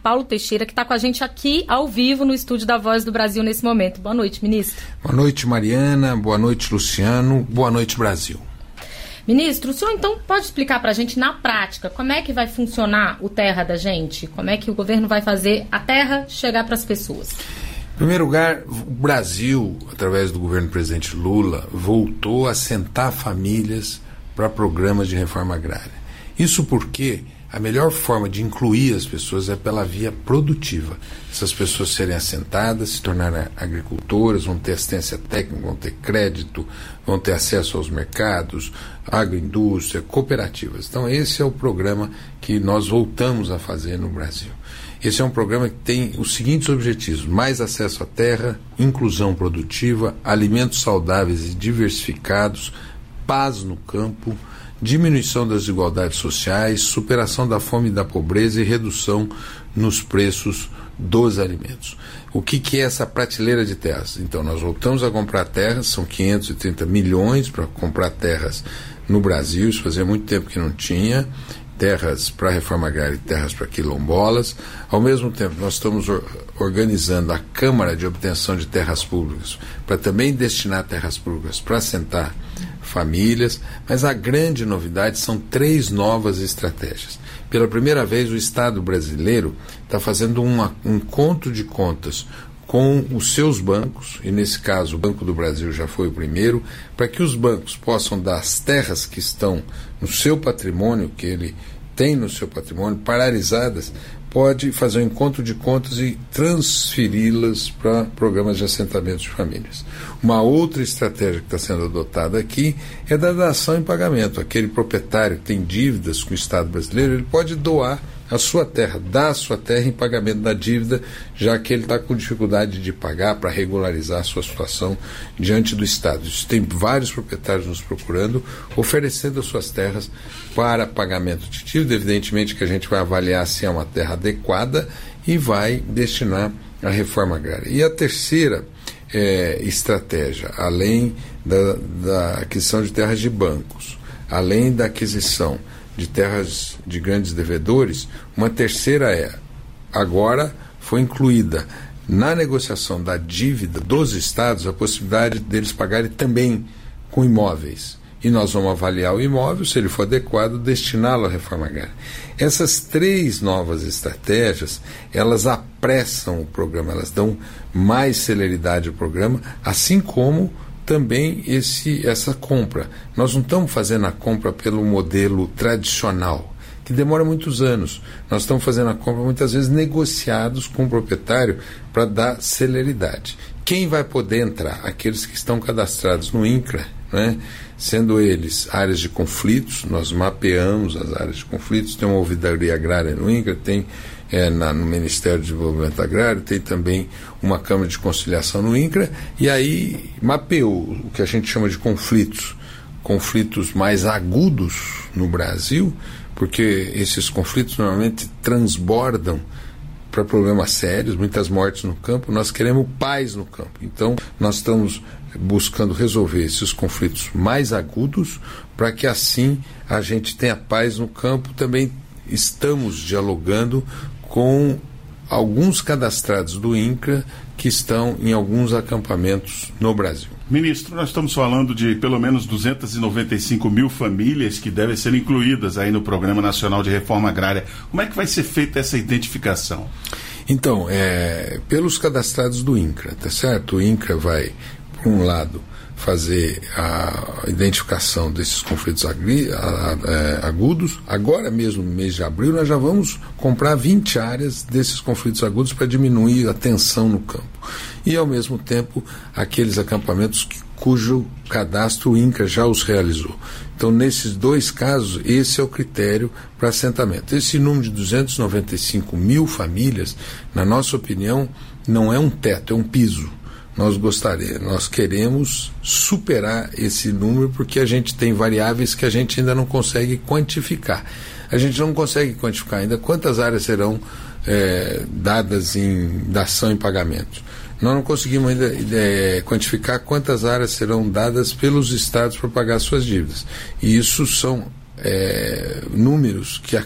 Paulo Teixeira, que está com a gente aqui ao vivo no estúdio da Voz do Brasil nesse momento. Boa noite, ministro. Boa noite, Mariana. Boa noite, Luciano. Boa noite, Brasil. Ministro, o senhor então pode explicar para a gente na prática como é que vai funcionar o Terra da Gente? Como é que o governo vai fazer a terra chegar para as pessoas? Em primeiro lugar, o Brasil, através do governo do presidente Lula, voltou a sentar famílias para programas de reforma agrária. Isso porque a melhor forma de incluir as pessoas é pela via produtiva. Essas pessoas serem assentadas, se tornarem agricultoras, vão ter assistência técnica, vão ter crédito, vão ter acesso aos mercados, agroindústria, cooperativas. Então esse é o programa que nós voltamos a fazer no Brasil. Esse é um programa que tem os seguintes objetivos: mais acesso à terra, inclusão produtiva, alimentos saudáveis e diversificados, paz no campo, diminuição das desigualdades sociais, superação da fome e da pobreza e redução nos preços dos alimentos. O que é essa prateleira de terras? Então, nós voltamos a comprar terras, são 530 milhões para comprar terras no Brasil, isso fazia muito tempo que não tinha, terras para reforma agrária e terras para quilombolas. Ao mesmo tempo, nós estamos organizando a Câmara de Obtenção de Terras Públicas para também destinar terras públicas para assentar famílias, mas a grande novidade são 3 novas estratégias. Pela primeira vez, o Estado brasileiro está fazendo um conto de contas com os seus bancos, e nesse caso o Banco do Brasil já foi o primeiro, para que os bancos possam dar as terras que estão no seu patrimônio, que ele tem no seu patrimônio, paralisadas, pode fazer um encontro de contas e transferi-las para programas de assentamento de famílias. Uma outra estratégia que está sendo adotada aqui é da dação em pagamento. Aquele proprietário que tem dívidas com o Estado brasileiro, ele pode doar a sua terra, dar a sua terra em pagamento da dívida, já que ele está com dificuldade de pagar para regularizar a sua situação diante do Estado. Isso tem vários proprietários nos procurando, oferecendo as suas terras para pagamento de dívida. Evidentemente que a gente vai avaliar se é uma terra adequada e vai destinar à reforma agrária. E a terceira estratégia, além da aquisição de terras de bancos, além da aquisição de terras de grandes devedores, uma terceira agora foi incluída na negociação da dívida dos estados a possibilidade deles pagarem também com imóveis. E nós vamos avaliar o imóvel, se ele for adequado, destiná-lo à reforma agrária. Essas 3 novas estratégias, elas apressam o programa, elas dão mais celeridade ao programa, assim como também essa compra. Nós não estamos fazendo a compra pelo modelo tradicional, que demora muitos anos. Nós estamos fazendo a compra muitas vezes negociados com o proprietário para dar celeridade. Quem vai poder entrar? Aqueles que estão cadastrados no INCRA, né? Sendo eles áreas de conflitos, nós mapeamos as áreas de conflitos, tem uma ouvidoria agrária no INCRA, tem no Ministério do Desenvolvimento Agrário, tem também uma Câmara de Conciliação no INCRA, e aí mapeou o que a gente chama de conflitos mais agudos no Brasil, porque esses conflitos normalmente transbordam para problemas sérios, muitas mortes no campo. Nós queremos paz no campo, então nós estamos buscando resolver esses conflitos mais agudos para que assim a gente tenha paz no campo. Também estamos dialogando com alguns cadastrados do INCRA que estão em alguns acampamentos no Brasil. Ministro, nós estamos falando de pelo menos 295 mil famílias que devem ser incluídas aí no Programa Nacional de Reforma Agrária. Como é que vai ser feita essa identificação? Então, pelos cadastrados do INCRA, tá certo? O INCRA vai, por um lado, fazer a identificação desses conflitos agudos. Agora mesmo, no mês de abril, nós já vamos comprar 20 áreas desses conflitos agudos para diminuir a tensão no campo. E, ao mesmo tempo, aqueles acampamentos cujo cadastro o INCRA já os realizou. Então, nesses 2 casos, esse é o critério para assentamento. Esse número de 295 mil famílias, na nossa opinião, não é um teto, é um piso. Nós queremos superar esse número porque a gente tem variáveis que a gente ainda não consegue quantificar. A gente não consegue quantificar ainda quantas áreas serão dadas em dação em pagamento. Nós não conseguimos ainda quantificar quantas áreas serão dadas pelos estados para pagar suas dívidas. E isso são números que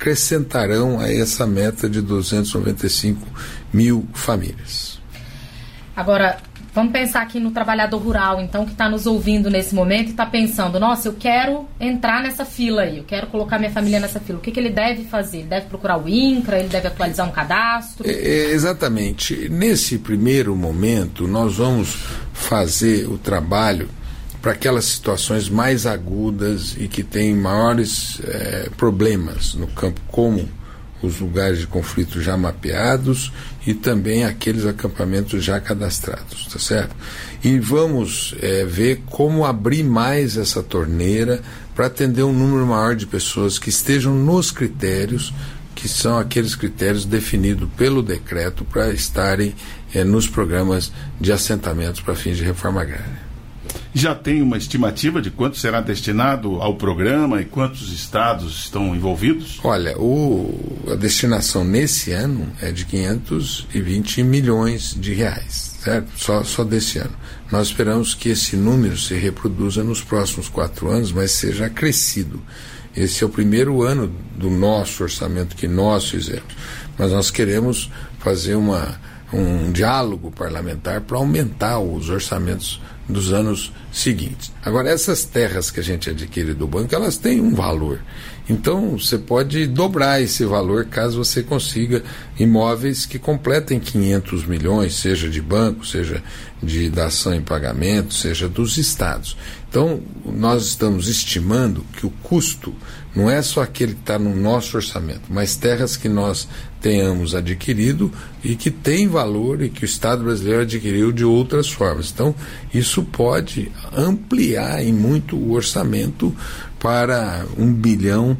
acrescentarão a essa meta de 295 mil famílias. Agora, vamos pensar aqui no trabalhador rural, então, que está nos ouvindo nesse momento e está pensando, nossa, eu quero entrar nessa fila aí, eu quero colocar minha família nessa fila. O que ele deve fazer? Ele deve procurar o INCRA, ele deve atualizar um cadastro? Exatamente. Nesse primeiro momento, nós vamos fazer o trabalho para aquelas situações mais agudas e que têm maiores problemas no campo, como os lugares de conflito já mapeados e também aqueles acampamentos já cadastrados, tá certo? E vamos ver como abrir mais essa torneira para atender um número maior de pessoas que estejam nos critérios, que são aqueles critérios definidos pelo decreto para estarem nos programas de assentamentos para fins de reforma agrária. Já tem uma estimativa de quanto será destinado ao programa e quantos estados estão envolvidos? Olha, a destinação nesse ano é de 520 milhões de reais, certo? Só desse ano. Nós esperamos que esse número se reproduza nos próximos 4 anos, mas seja acrescido. Esse é o primeiro ano do nosso orçamento que nós fizemos, mas nós queremos fazer um diálogo parlamentar para aumentar os orçamentos dos anos seguintes. Agora, essas terras que a gente adquire do banco, elas têm um valor. Então, você pode dobrar esse valor caso você consiga imóveis que completem 500 milhões, seja de banco, seja de dação em pagamento, seja dos estados. Então, nós estamos estimando que o custo não é só aquele que está no nosso orçamento, mas terras que nós tenhamos adquirido e que tem valor e que o Estado brasileiro adquiriu de outras formas. Então, isso pode ampliar em muito o orçamento para 1 bilhão,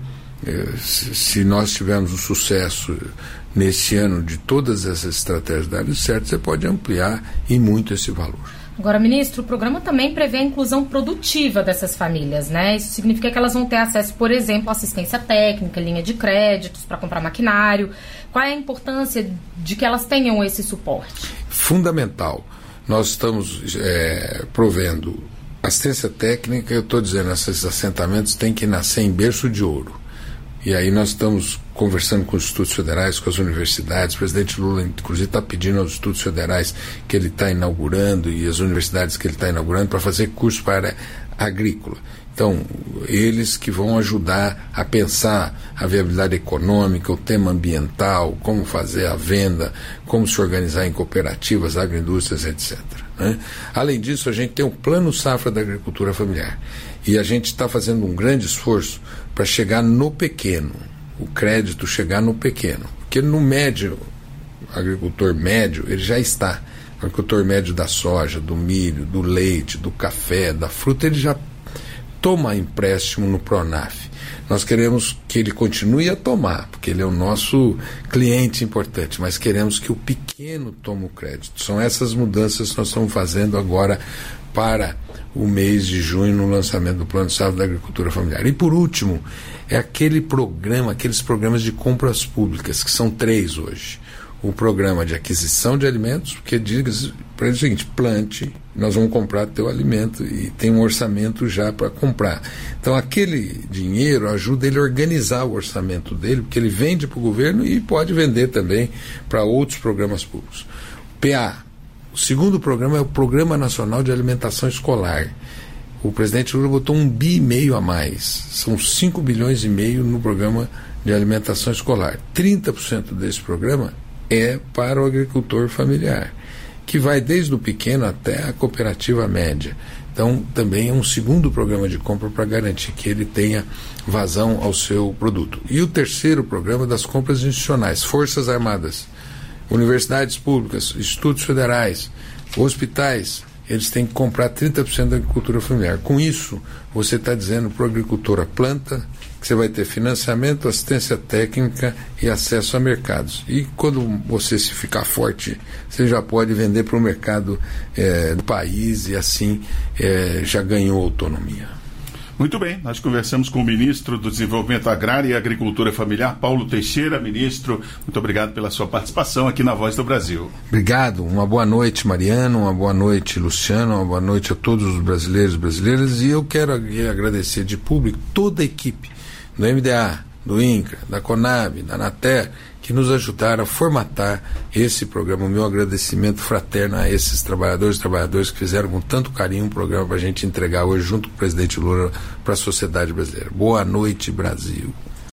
se nós tivermos um sucesso nesse ano de todas essas estratégias dadas certo, você pode ampliar em muito esse valor. Agora, ministro, o programa também prevê a inclusão produtiva dessas famílias, né? Isso significa que elas vão ter acesso, por exemplo, à assistência técnica, linha de créditos para comprar maquinário. Qual é a importância de que elas tenham esse suporte? Fundamental. Nós estamos provendo assistência técnica. Eu estou dizendo, esses assentamentos têm que nascer em berço de ouro. E aí nós estamos conversando com os institutos federais, com as universidades. O presidente Lula, inclusive, está pedindo aos institutos federais que ele está inaugurando e as universidades que ele está inaugurando para fazer curso para a área agrícola. Então, eles que vão ajudar a pensar a viabilidade econômica, o tema ambiental, como fazer a venda, como se organizar em cooperativas, agroindústrias, etc. Né? Além disso, a gente tem o Plano Safra da Agricultura Familiar. E a gente está fazendo um grande esforço para chegar no pequeno, o crédito chegar no pequeno. Porque no médio, agricultor médio, ele já está. O agricultor médio da soja, do milho, do leite, do café, da fruta, ele já toma empréstimo no Pronaf. Nós queremos que ele continue a tomar, porque ele é o nosso cliente importante, mas queremos que o pequeno tome o crédito. São essas mudanças que nós estamos fazendo agora para o mês de junho no lançamento do Plano Safra da Agricultura Familiar. E por último, é aqueles programas de compras públicas, que são 3 hoje. O programa de aquisição de alimentos, porque diz para ele o seguinte: plante, nós vamos comprar teu alimento, e tem um orçamento já para comprar. Então aquele dinheiro ajuda ele a organizar o orçamento dele, porque ele vende para o governo e pode vender também para outros programas públicos. PA. O segundo programa é o Programa Nacional de Alimentação Escolar. O presidente Lula botou 1,5 bi a mais. São 5,5 bilhões no programa de alimentação escolar. 30% desse programa é para o agricultor familiar, que vai desde o pequeno até a cooperativa média. Então, também é um segundo programa de compra para garantir que ele tenha vazão ao seu produto. E o terceiro programa das compras institucionais, Forças Armadas, universidades públicas, institutos federais, hospitais, eles têm que comprar 30% da agricultura familiar. Com isso, você está dizendo para o agricultor: a planta, que você vai ter financiamento, assistência técnica e acesso a mercados. E quando você se ficar forte, você já pode vender para o mercado do país e assim já ganhou autonomia. Muito bem, nós conversamos com o ministro do Desenvolvimento Agrário e Agricultura Familiar, Paulo Teixeira. Ministro, muito obrigado pela sua participação aqui na Voz do Brasil. Obrigado, uma boa noite, Mariano, uma boa noite, Luciano, uma boa noite a todos os brasileiros e brasileiras, e eu quero agradecer de público toda a equipe do MDA, do INCRA, da CONAB, da ANATER, que nos ajudaram a formatar esse programa. O meu agradecimento fraterno a esses trabalhadores e trabalhadoras que fizeram com tanto carinho um programa para a gente entregar hoje, junto com o presidente Lula, para a sociedade brasileira. Boa noite, Brasil.